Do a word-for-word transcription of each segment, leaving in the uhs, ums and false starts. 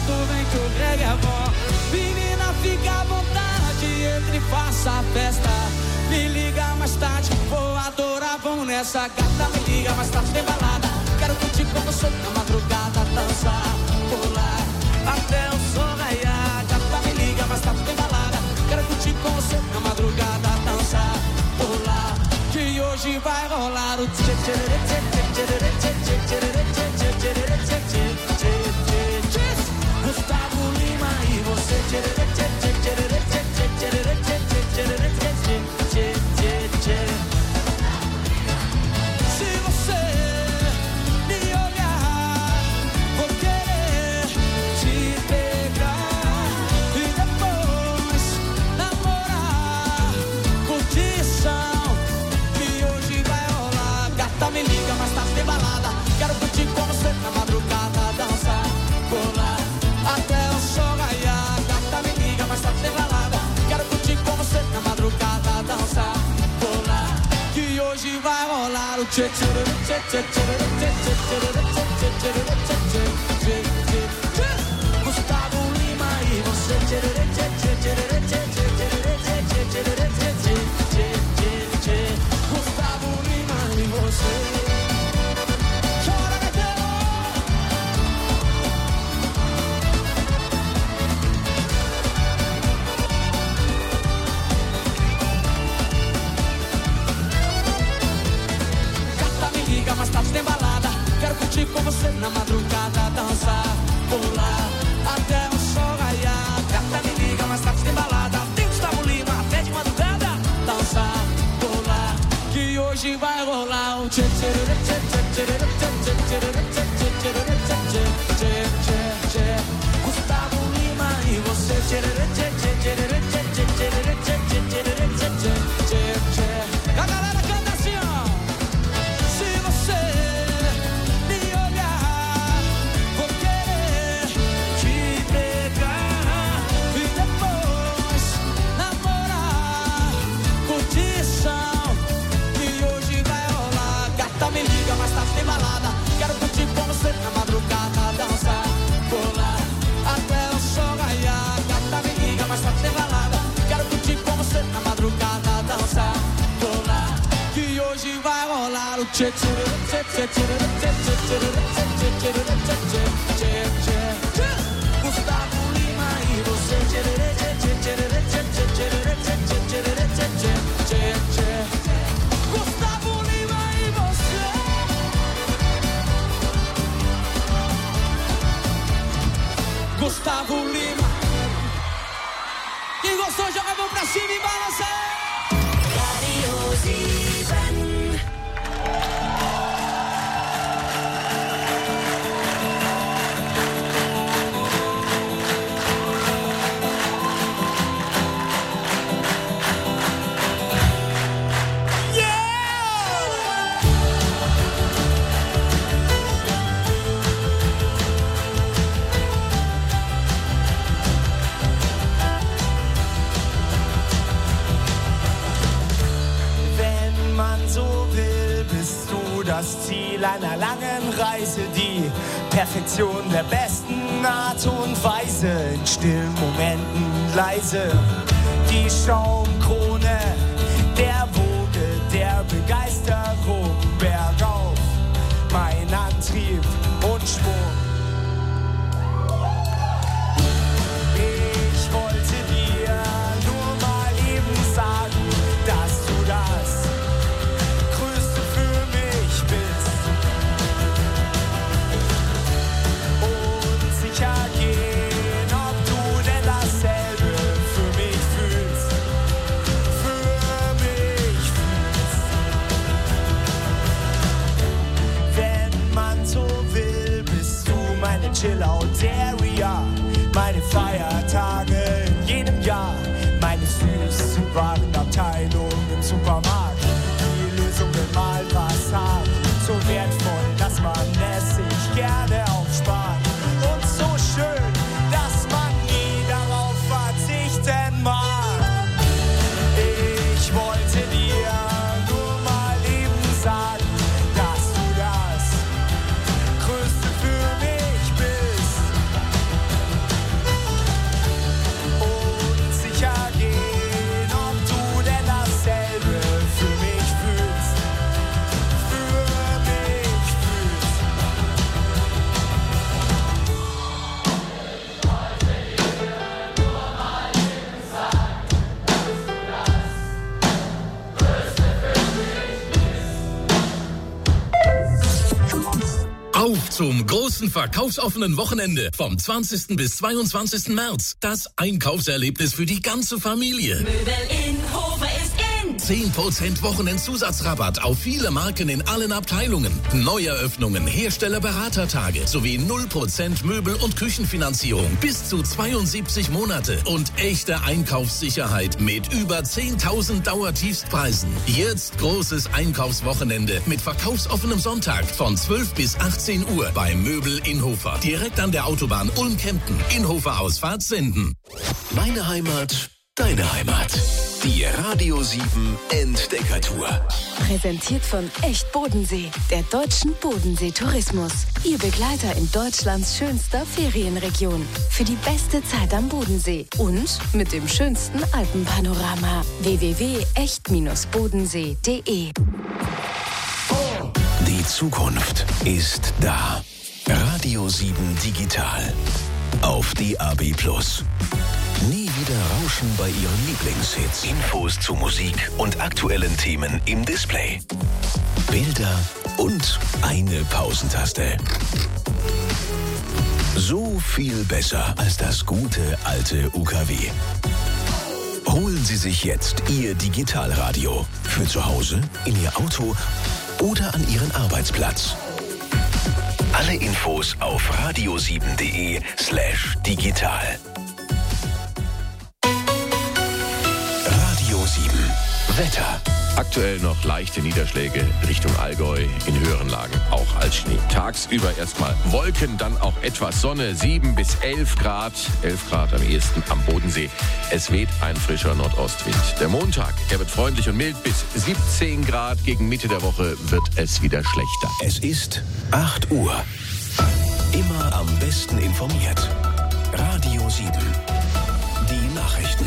tu vem que o Greg é bom. Menina, fica à vontade, entre e faça a festa. Me liga mais tarde, vou adorar, vamos nessa. Gata, me liga mais tarde, tem balada. Quero curtir com você na madrugada, dançar, pular até o sol raiar. Gata, me liga mais tarde, tem balada. Quero curtir com você na madrugada, dançar, pular, que hoje vai rolar o tchê tchê tchê tchê tchê tchê tchê tchê tchê tchê tchê tchê. Gustavo Lima e você tchê tchê tchê tchê tchê tchê tchê tchê tchê tchê. Se você me olhar, vou querer te pegar e depois namorar. Curtição que hoje vai rolar. Gata, me liga, mas tá sem balada. Quero curtir com você na madrugada, dançar, pular até o sol raiar. Gata, me liga, mas tá sem balada. Quero curtir com você na madrugada, dançar, pular, que hoje vai rolar o tchê tchê tchê tchê tchê tchê tchê tchê tchê tchê. Gustavo Lima e você tchê tchê tchê tchê tchê tchê tchê tchê tchê. Gustavo Lima e você. Mais tarde tem balada, quero curtir com você na madrugada, dançar, pular até o sol raiar. Gata, me liga, mais tarde tem balada. Tem Gustavo Lima até de madrugada, dançar, pular, que hoje vai rolar o tchê tchê tchê tchê tchê tchê tchê tchê tchê tchê. Gustavo Lima e você tchê tchê tchê tchê tchê tchê tchê tchê tchê. A galera canta assim, ó. Me liga, mas tá sem balada. Quero curtir com você na madrugada, dançar, pular até o sol raiar. Gata, me liga, mas tá sem balada. Quero curtir com você na madrugada, dançar, pular, que hoje vai rolar o tchê tchê tchê tchê tchê tchê tchê tchê tchê. Gustavo Lima e você tchê tchê tchê tchê tchê tchê tchê tchê. Gustavo Lima e você. Gustavo Lima. Quem gostou, joga a mão pra cima e balança. Radio sieben. Das Ziel einer langen Reise, die Perfektion der besten Art und Weise, in stillen Momenten leise, die Schaumkrone der Woge der Begeisterung, bergauf, mein Antrieb und Schwung. Ich wollte dir nur mal eben sagen, dass du das Größte für mich bist. Und sicher gehen, ob du denn dasselbe für mich fühlst. großen verkaufsoffenen Wochenende vom zwanzigsten bis zweiundzwanzigsten März. Das Einkaufserlebnis für die ganze Familie. Möbel in Hofer ist in. zehn Prozent Wochenendzusatzrabatt auf viele Marken in allen Abteilungen. Neueröffnungen, Herstellerberatertage sowie null Prozent Möbel- und Küchenfinanzierung bis zu zweiundsiebzig Monate und echte Einkaufssicherheit mit über zehntausend Dauertiefstpreisen. Jetzt großes Einkaufswochenende mit verkaufsoffenem Sonntag von zwölf bis achtzehn Uhr bei Möbel in Hofer. Direkt an der Autobahn Ulm-Kempten. In Hofer Ausfahrt Senden. Meine Heimat, deine Heimat. Die Radio sieben Entdeckertour. Präsentiert von Echt Bodensee, der deutschen Bodensee-Tourismus. Ihr Begleiter in Deutschlands schönster Ferienregion. Für die beste Zeit am Bodensee und mit dem schönsten Alpenpanorama. w w w punkt echt bodensee punkt de Die Zukunft ist da. Radio sieben Digital. Auf D A B plus. Nie wieder rauschen bei Ihren Lieblingshits. Infos zu Musik und aktuellen Themen im Display. Bilder und eine Pausentaste. So viel besser als das gute alte U K W. Holen Sie sich jetzt Ihr Digitalradio. Für zu Hause, in Ihr Auto oder an Ihren Arbeitsplatz. Alle Infos auf radio sieben punkt de slash digital. Radio sieben. Wetter. Aktuell noch leichte Niederschläge Richtung Allgäu, in höheren Lagen auch als Schnee. Tagsüber erstmal Wolken, dann auch etwas Sonne, sieben bis elf Grad, elf Grad am ehesten am Bodensee. Es weht ein frischer Nordostwind. Der Montag, er wird freundlich und mild, bis siebzehn Grad. Gegen Mitte der Woche wird es wieder schlechter. Es ist acht Uhr. Immer am besten informiert. Radio sieben. Die Nachrichten.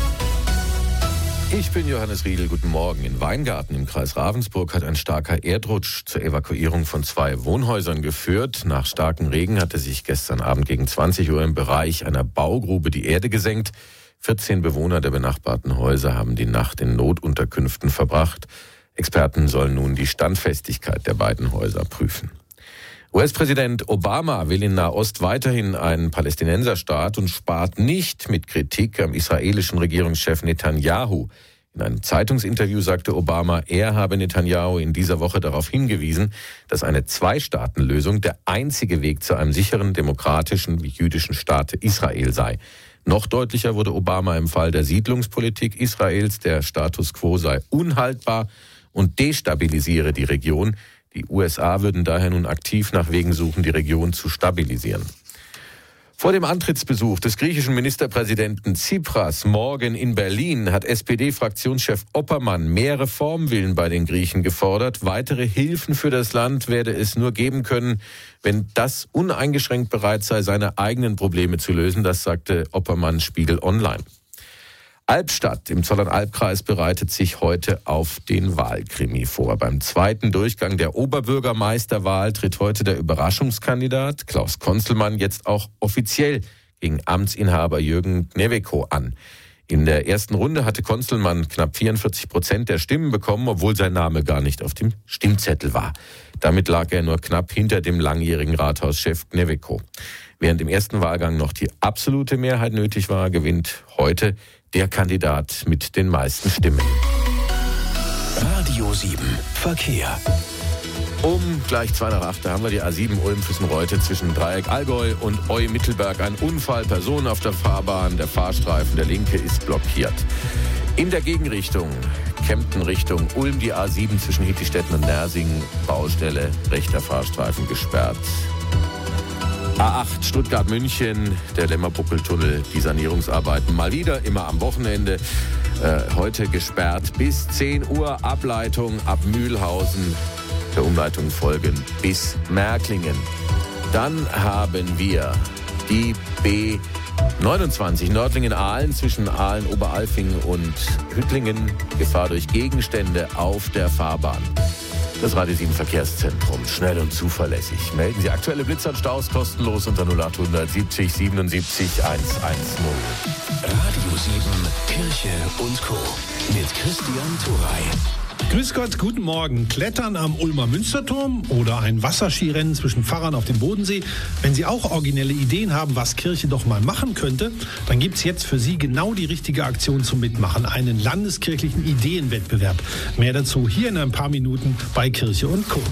Ich bin Johannes Riedel, guten Morgen. In Weingarten im Kreis Ravensburg hat ein starker Erdrutsch zur Evakuierung von zwei Wohnhäusern geführt. Nach starkem Regen hatte sich gestern Abend gegen zwanzig Uhr im Bereich einer Baugrube die Erde gesenkt. vierzehn Bewohner der benachbarten Häuser haben die Nacht in Notunterkünften verbracht. Experten sollen nun die Standfestigkeit der beiden Häuser prüfen. U S-Präsident Obama will in Nahost weiterhin einen Palästinenserstaat und spart nicht mit Kritik am israelischen Regierungschef Netanyahu. In einem Zeitungsinterview sagte Obama, er habe Netanyahu in dieser Woche darauf hingewiesen, dass eine Zwei-Staaten-Lösung der einzige Weg zu einem sicheren, demokratischen, wie jüdischen Staat Israel sei. Noch deutlicher wurde Obama im Fall der Siedlungspolitik Israels, der Status quo sei unhaltbar und destabilisiere die Region. Die U S A würden daher nun aktiv nach Wegen suchen, die Region zu stabilisieren. Vor dem Antrittsbesuch des griechischen Ministerpräsidenten Tsipras morgen in Berlin hat S P D-Fraktionschef Oppermann mehr Reformwillen bei den Griechen gefordert. Weitere Hilfen für das Land werde es nur geben können, wenn das uneingeschränkt bereit sei, seine eigenen Probleme zu lösen. Das sagte Oppermann Spiegel Online. Albstadt im Zollernalbkreis bereitet sich heute auf den Wahlkrimi vor. Beim zweiten Durchgang der Oberbürgermeisterwahl tritt heute der Überraschungskandidat Klaus Konzelmann jetzt auch offiziell gegen Amtsinhaber Jürgen Gneweko an. In der ersten Runde hatte Konzelmann knapp vierundvierzig Prozent der Stimmen bekommen, obwohl sein Name gar nicht auf dem Stimmzettel war. Damit lag er nur knapp hinter dem langjährigen Rathauschef Gneweko. Während im ersten Wahlgang noch die absolute Mehrheit nötig war, gewinnt heute der Kandidat mit den meisten Stimmen. Radio sieben Verkehr. Um gleich zwei nach acht, da haben wir die A sieben Ulm-Füssen-Reute zwischen Dreieck Allgäu und Eu-Mittelberg. Ein Unfall, Personen auf der Fahrbahn, der Fahrstreifen, der linke ist blockiert. In der Gegenrichtung, Kempten Richtung Ulm, die A sieben zwischen Hittistetten und Nersingen, Baustelle, rechter Fahrstreifen gesperrt. A acht Stuttgart-München, der Lemmerbuckeltunnel, die Sanierungsarbeiten mal wieder, immer am Wochenende. Äh, heute gesperrt bis zehn Uhr, Ableitung ab Mühlhausen, der Umleitung folgen bis Märklingen. Dann haben wir die B neunundzwanzig Nördlingen-Ahlen zwischen Ahlen, Oberalfing und Hüttlingen. Gefahr durch Gegenstände auf der Fahrbahn. Das Radio sieben Verkehrszentrum, schnell und zuverlässig. Melden Sie aktuelle Blitzer und Staus kostenlos unter null acht siebzig siebenundsiebzig hundertzehn. Radio sieben Kirche und Co. mit Christian Thuray. Grüß Gott, guten Morgen. Klettern am Ulmer Münsterturm oder ein Wasserskirennen zwischen Pfarrern auf dem Bodensee. Wenn Sie auch originelle Ideen haben, was Kirche doch mal machen könnte, dann gibt es jetzt für Sie genau die richtige Aktion zum Mitmachen. Einen landeskirchlichen Ideenwettbewerb. Mehr dazu hier in ein paar Minuten bei Kirche und Co.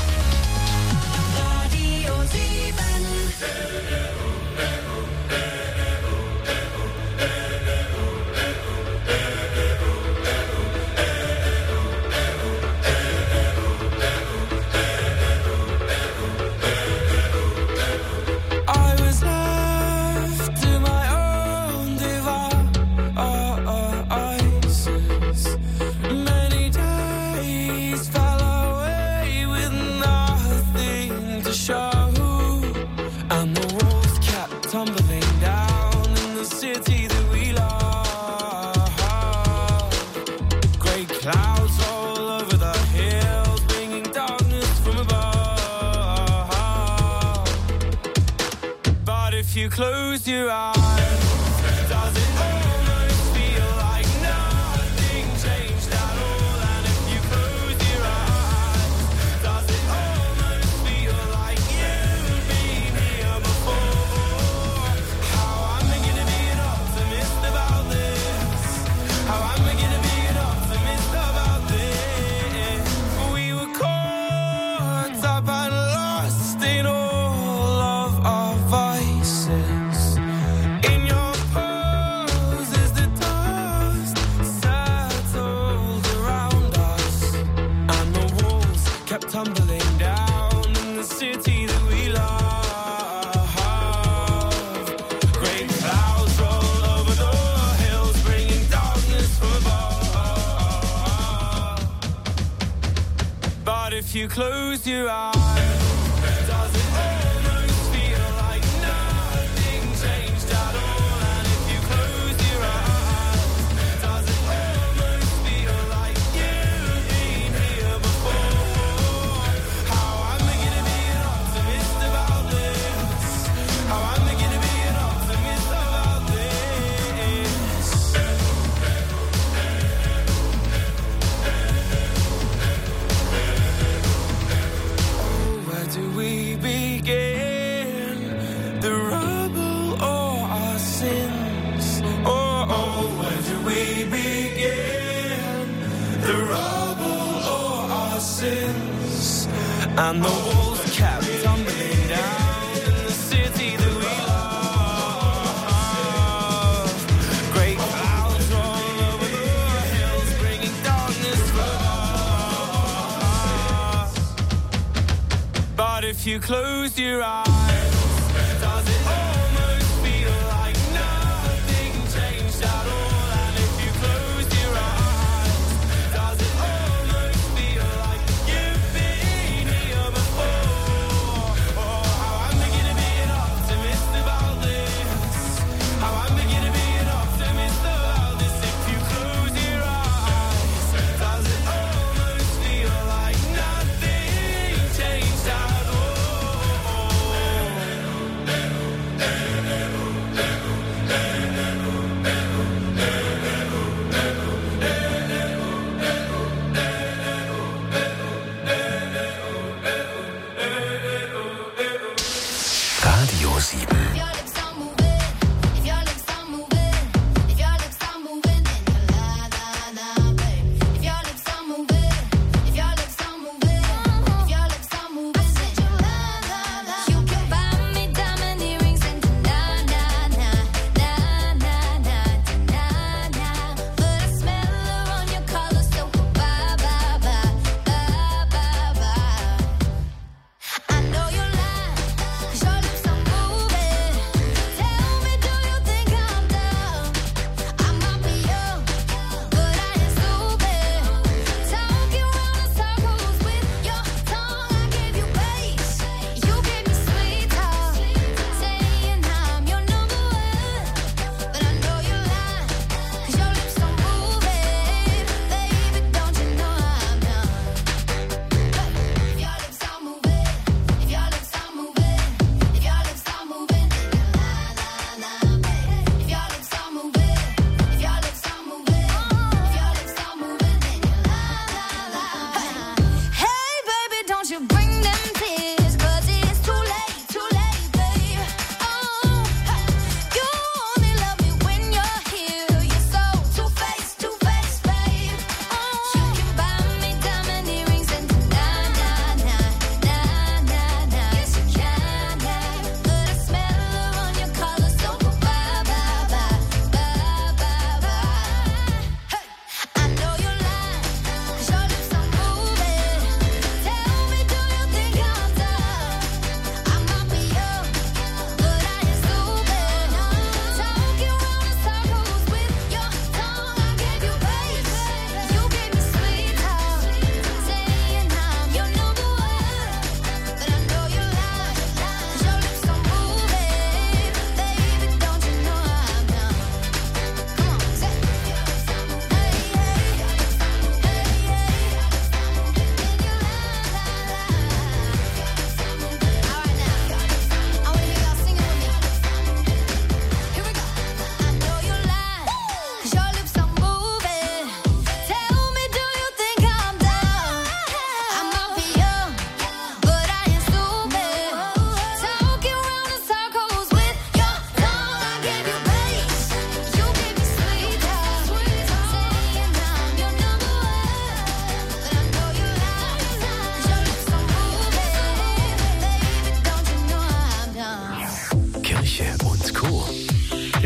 Close your eyes. Does it almost feel like nothing changed at all? And if you close your eyes, does it almost feel like you've been here before? How am I gonna be an optimist about this? How am I gonna be an optimist about this? We were caught up and lost in all of our vices. Tumbling down in the city that we love. Great clouds roll over the hills, bringing darkness from above. But if you close your eyes, does it almost feel like nothing changed at all? And if you close your eyes, does it almost feel like you've been here before? And the walls kept tumbling down in the city that we love. Great clouds roll over the hills, bringing darkness from us. But if you close your eyes, does it almost feel like nothing changed at all? And if you close your eyes, does it almost feel like you've been here before? Oh, how am I gonna be an optimist about this? How am I gonna be an optimist about this? If you close your eyes, does it almost feel like nothing changed at all?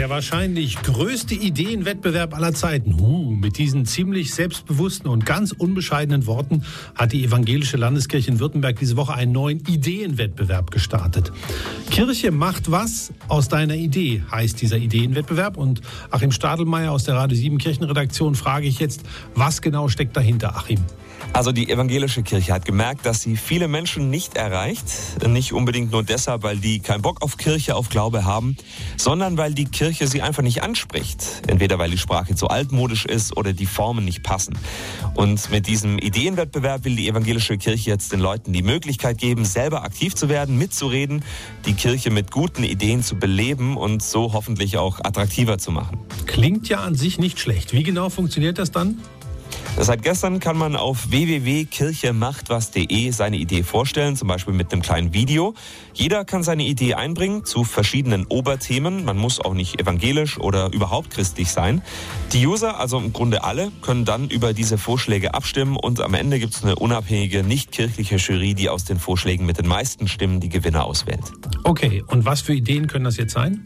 Der wahrscheinlich größte Ideenwettbewerb aller Zeiten. Uh, mit diesen ziemlich selbstbewussten und ganz unbescheidenen Worten hat die Evangelische Landeskirche in Württemberg diese Woche einen neuen Ideenwettbewerb gestartet. Kirche macht was aus deiner Idee, heißt dieser Ideenwettbewerb. Und Achim Stadelmeier aus der Radio sieben Kirchenredaktion frage ich jetzt, was genau steckt dahinter, Achim? Also die evangelische Kirche hat gemerkt, dass sie viele Menschen nicht erreicht. Nicht unbedingt nur deshalb, weil die keinen Bock auf Kirche, auf Glaube haben, sondern weil die Kirche sie einfach nicht anspricht. Entweder weil die Sprache zu altmodisch ist oder die Formen nicht passen. Und mit diesem Ideenwettbewerb will die evangelische Kirche jetzt den Leuten die Möglichkeit geben, selber aktiv zu werden, mitzureden, die Kirche mit guten Ideen zu beleben und so hoffentlich auch attraktiver zu machen. Klingt ja an sich nicht schlecht. Wie genau funktioniert das dann? Seit gestern kann man auf w w w punkt kirche macht was punkt de seine Idee vorstellen, zum Beispiel mit einem kleinen Video. Jeder kann seine Idee einbringen zu verschiedenen Oberthemen. Man muss auch nicht evangelisch oder überhaupt christlich sein. Die User, also im Grunde alle, können dann über diese Vorschläge abstimmen und am Ende gibt es eine unabhängige, nicht kirchliche Jury, die aus den Vorschlägen mit den meisten Stimmen die Gewinner auswählt. Okay, und was für Ideen können das jetzt sein?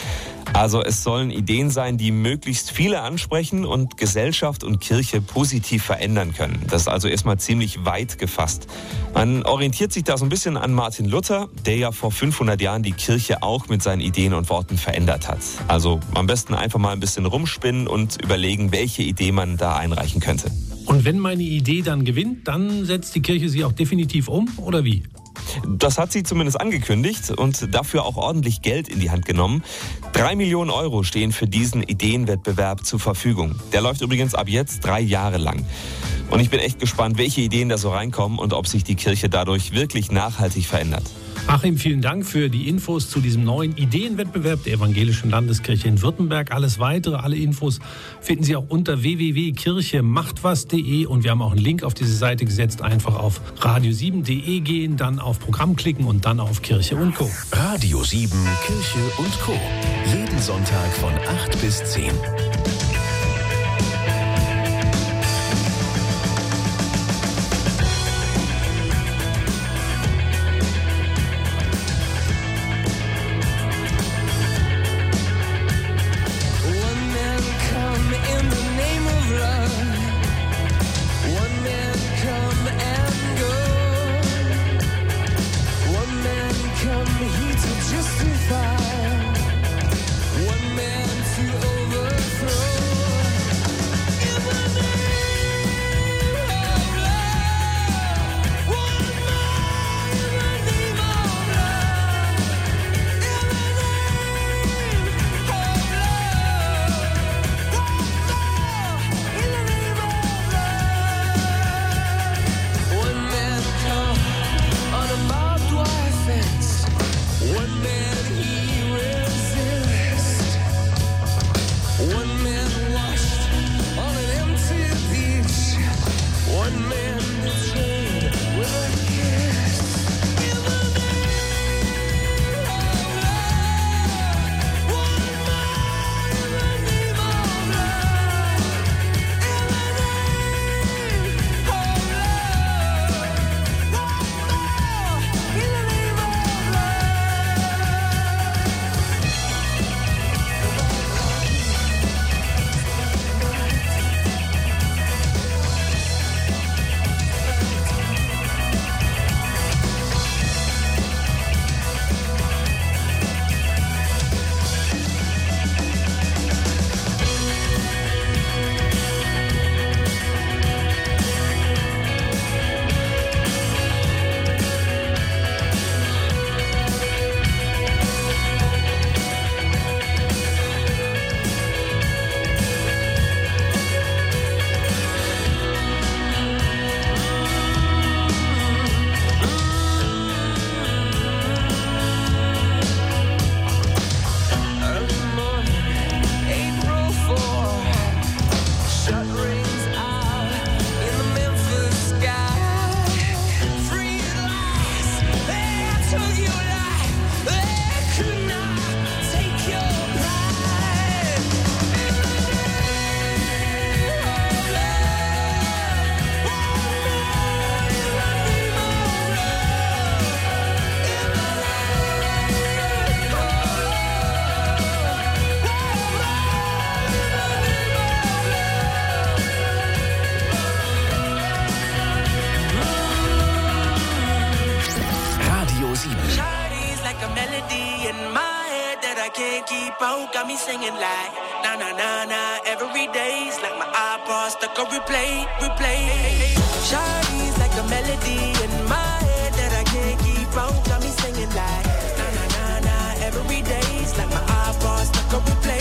Also es sollen Ideen sein, die möglichst viele ansprechen und Gesellschaft und Kirche positiv verändern können. Das ist also erstmal ziemlich weit gefasst. Man orientiert sich da so ein bisschen an Martin Luther, der ja vor fünfhundert Jahren die Kirche auch mit seinen Ideen und Worten verändert hat. Also am besten einfach mal ein bisschen rumspinnen und überlegen, welche Idee man da einreichen könnte. Und wenn meine Idee dann gewinnt, dann setzt die Kirche sie auch definitiv um, oder wie? Das hat sie zumindest angekündigt und dafür auch ordentlich Geld in die Hand genommen. Drei Millionen Euro stehen für diesen Ideenwettbewerb zur Verfügung. Der läuft übrigens ab jetzt drei Jahre lang. Und ich bin echt gespannt, welche Ideen da so reinkommen und ob sich die Kirche dadurch wirklich nachhaltig verändert. Achim, vielen Dank für die Infos zu diesem neuen Ideenwettbewerb der Evangelischen Landeskirche in Württemberg. Alles weitere, alle Infos finden Sie auch unter w w w punkt kirche macht was punkt de und wir haben auch einen Link auf diese Seite gesetzt. Einfach auf radio sieben punkt de gehen, dann auf Programm klicken und dann auf Kirche und Co. Radio sieben, Kirche und Co. Jeden Sonntag von acht bis zehn. Justify one man to overthrow. keep on. Got me singing like na na na na. Every day's like my iPod stuck on replay, replay. Shawty's like a melody in my head that I can't keep on. Got me singing like na na na na. Every day's like my iPod stuck on replay,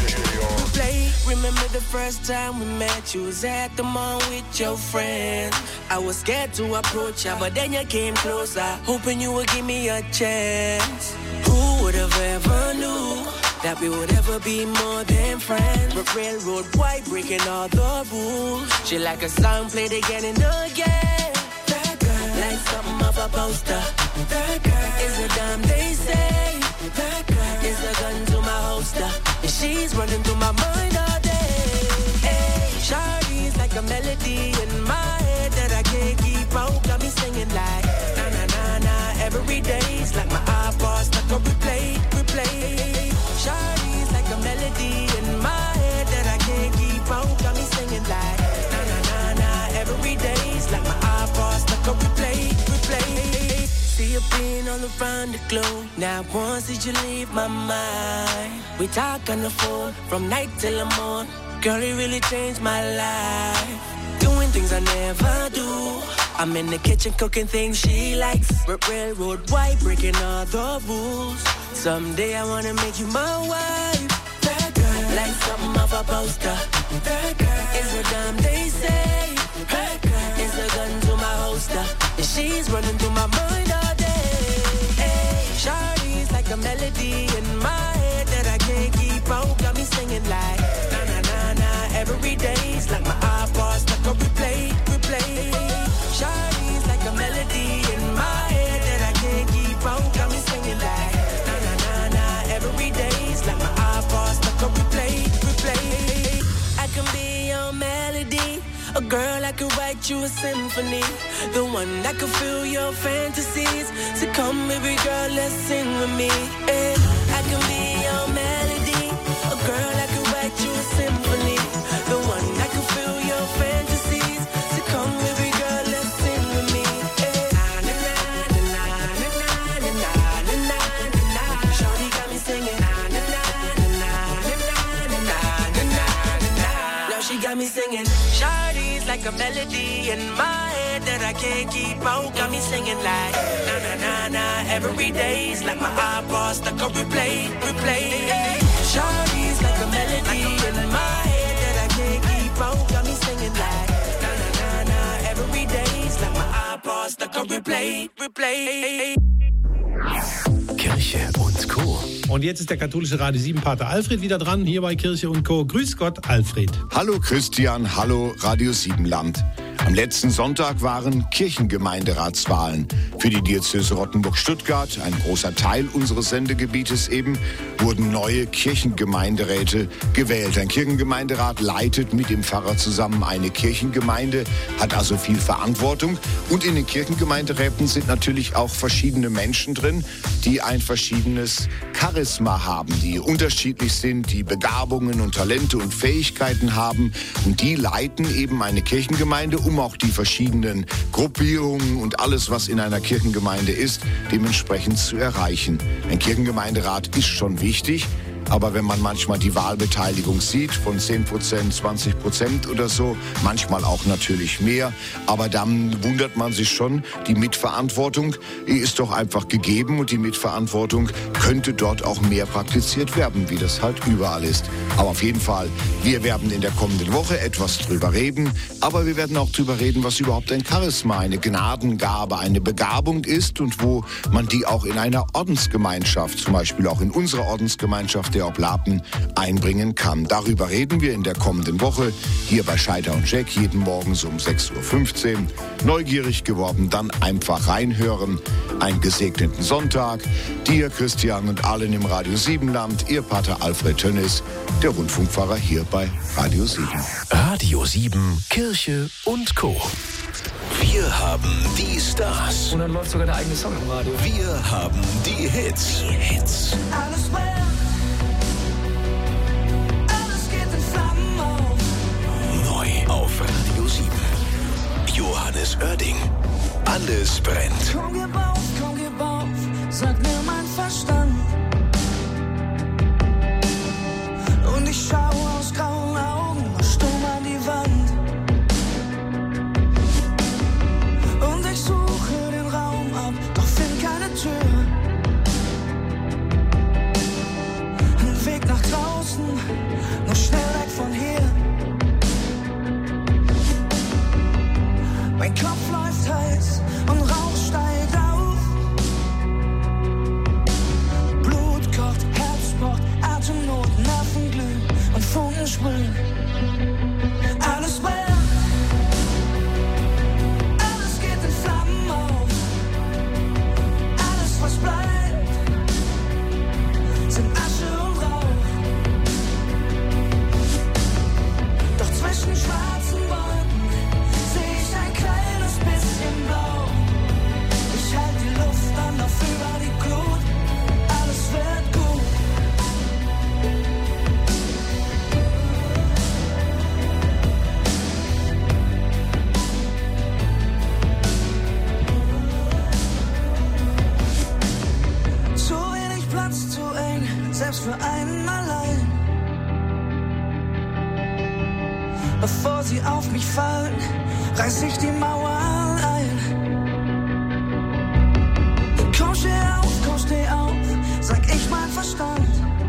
replay. Remember the first time we met? You was at the mall with your friends. I was scared to approach ya, but then you came closer, hoping you would give me a chance. Who would have ever knew that we would ever be more than friends? But railroad white breaking all the rules. She like a song played again and again. That girl, like something off a poster. That girl is a dime they say. That girl is a gun to my holster, and she's running through my mind all day. Hey, Shawty's like a melody in my head that I can't keep on. Got me singing like na na na na. Every day's like my iPod stuck on replay, replay. Shawty's like a melody in my head that I can't keep on. Got me singing like na na na na. Every day's like my iPod stuck on replay, replay. See you being all around the globe. Now once did you leave my mind? We talk on the phone from night till the morning. Girl, it really changed my life. Doing things I never do. I'm in the kitchen cooking things she likes. R- railroad white breaking all the rules. Someday I wanna make you my wife. That girl, like something off a poster. That girl is a dime they say. That girl is a gun to my holster, and she's running through my mind all day. Hey, Shawty's like a melody in my head that I can't keep on. Got me singing like na na na na. Every day's like my iPod stuck on replay, replay. Shawty's like a melody in my head that I can't keep on. Got me singing like na na na na. Every day's like my iPod stuck on replay, replay. I can be your melody, a girl that could write you a symphony, the one that could fill your fantasies. So come, baby girl, let's sing with me. Yeah. I can be your melody, a girl that could write you a symphony, the one that could fill your fantasies. So come, baby girl, let's sing with me. Yeah. Na na na na na na na na na na. Shawty got me singing. Na na na na na na na na na. Now she got me singing. Shawty's like a melody in my head that I can't keep out. Got me singing like na na na na. Every day's like my iPod stuck on replay, replay. Shawty's like a melody in my head that I can't keep out. Got me singing like na na na na. Every day's like my iPod stuck on replay, replay. Kirche und Co. Und jetzt ist der katholische Radio sieben Pater Alfred wieder dran, hier bei Kirche und Co. Grüß Gott, Alfred. Hallo Christian, hallo Radio sieben Land. Am letzten Sonntag waren Kirchengemeinderatswahlen. Für die Diözese Rottenburg-Stuttgart, ein großer Teil unseres Sendegebietes eben, wurden neue Kirchengemeinderäte gewählt. Ein Kirchengemeinderat leitet mit dem Pfarrer zusammen eine Kirchengemeinde, hat also viel Verantwortung. Und in den Kirchengemeinderäten sind natürlich auch verschiedene Menschen drin, die ein verschiedenes Charisma haben, die unterschiedlich sind, die Begabungen und Talente und Fähigkeiten haben. Und die leiten eben eine Kirchengemeinde, um auch die verschiedenen Gruppierungen und alles, was in einer Kirchengemeinde ist, dementsprechend zu erreichen. Ein Kirchengemeinderat ist schon wichtig, aber wenn man manchmal die Wahlbeteiligung sieht von zehn Prozent, zwanzig Prozent oder so, manchmal auch natürlich mehr, aber dann wundert man sich schon, die Mitverantwortung ist doch einfach gegeben und die Mitverantwortung könnte dort auch mehr praktiziert werden, wie das halt überall ist. Aber auf jeden Fall, wir werden in der kommenden Woche etwas drüber reden, aber wir werden auch drüber reden, was überhaupt ein Charisma, eine Gnadengabe, eine Begabung ist und wo man die auch in einer Ordensgemeinschaft, zum Beispiel auch in unserer Ordensgemeinschaft der Oblaten, einbringen kann. Darüber reden wir in der kommenden Woche hier bei Scheiter und Jack jeden Morgen so um sechs Uhr fünfzehn. Neugierig geworden, dann einfach reinhören. Einen gesegneten Sonntag. Dir, Christian und allen im Radio sieben Land, Ihr Pater Alfred Tönnis, der Rundfunkpfarrer hier bei Radio sieben. Radio sieben, Kirche und Co. Wir haben die Stars. Und dann läuft sogar der eigene Song im Radio. Wir haben die Hits. Die Hits. Alles well. Alles geht in Flammen auf. Neu auf Radio sieben. Johannes Oerding. Alles brennt. Komm, gib auf, komm, gib auf, sagt mir mein Verstand. Funken sprühen. Alles brennt. Alles geht in Flammen auf. Alles, was bleibt, sind Asche und Rauch. Doch zwischen schwarzen Wolken sehe ich ein kleines bisschen blau. Ich halte die Luft an, auf über die Glut. Alles wird gut. Zu wenig Platz, zu eng, selbst für einen allein. Bevor sie auf mich fallen, reiß ich die Mauern ein. Komm, steh auf, komm, steh auf, sag ich mein Verstand.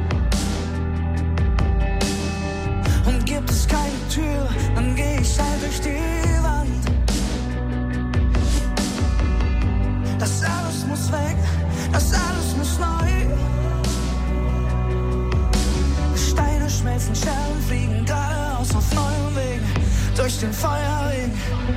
Und gibt es keine Tür, dann geh ich halt durch die Wand. Das alles muss weg, das alles muss neu. Steine schmelzen, Scherben fliegen geradeaus auf neuen Wegen durch den Feuerring.